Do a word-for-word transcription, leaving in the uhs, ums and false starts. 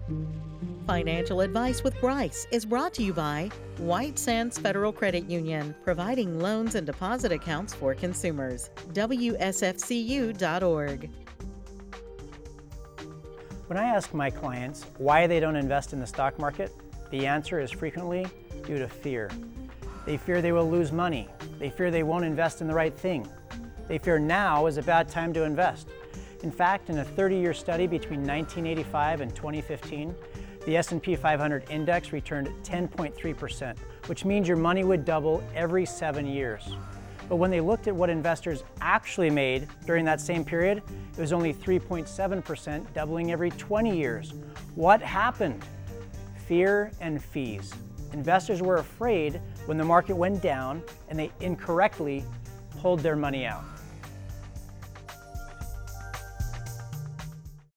Financial Advice with Bryce is brought to you by White Sands Federal Credit Union, providing loans and deposit accounts for consumers. W S F C U dot org. When I ask my clients why they don't invest in the stock market, the answer is frequently due to fear. They fear they will lose money. They fear they won't invest in the right thing. They fear now is a bad time to invest. In fact, in a thirty-year study between nineteen eighty-five and twenty fifteen, the S and P five hundred index returned ten point three percent, which means your money would double every seven years. But when they looked at what investors actually made during that same period, it was only three point seven percent, doubling every twenty years. What happened? Fear and fees. Investors were afraid when the market went down and they incorrectly pulled their money out.